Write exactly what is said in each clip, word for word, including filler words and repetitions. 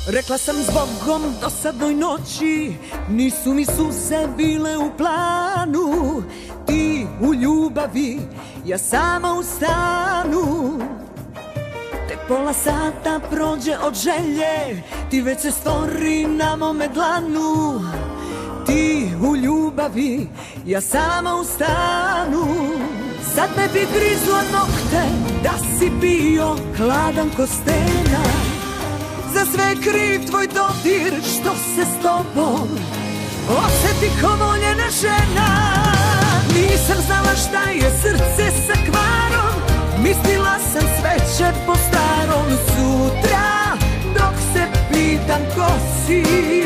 Rekla sam zbogom dosadnoj noći, nisu mi suze bile u planu. Ti u ljubavi, ja sama u stanu. Tek pola sata prođe od želje, ti već se stvori na mome dlanu. Ti u ljubavi, ja sama u stanu. Sad me bi grizla nokte da si bio hladan ko stena. Za sve kriv tvoj dodir što se s tobom osjeti ko voljena žena. Nisam znala šta je srce sa kvarom, mislila sam sve će po starom. Sutra dok se pitam ko si,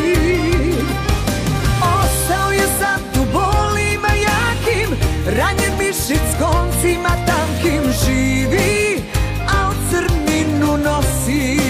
ostao je sad u bolima jakim, ranjen mišić s koncima tankim. Živi, a u crninu nosi.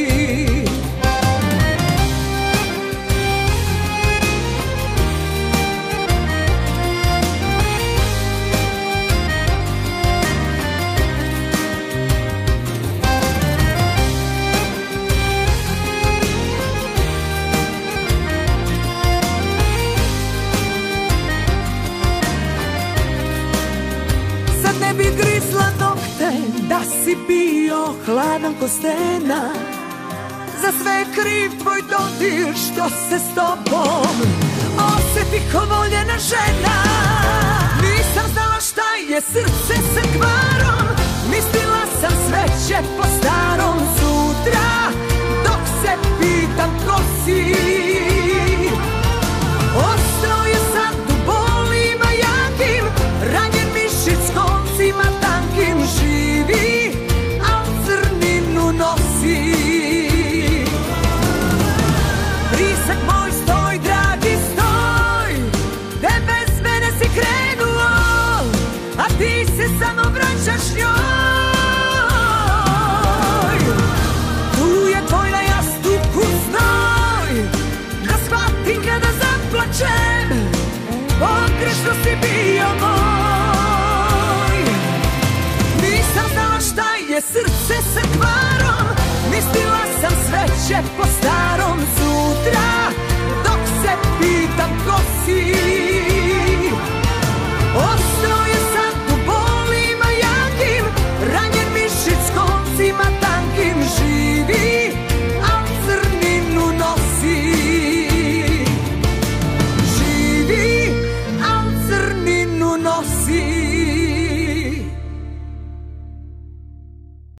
Da si bio hladan ko stena, za sve kriv tvoj dodir što se s tobom osjeti ko voljena žena. Nisam znala šta je srce sa kvarom, mislila sam sve će po starom. Sutra dok se pitam ko si, ostao je sad u bolima jakim, ranjen mišić s koncima tankim. Živi, a u crninu nosi. Brisak moj stoj, dragi stoj, te bez mene si krenuo, a ti se samo vraćaš njoj. Tu je tvoj na jastuku znoj, da shvatim kada zaplačem, pogrešno si bio moj. Je srce sa kvarom, mislila sam sve će po starom. Sutra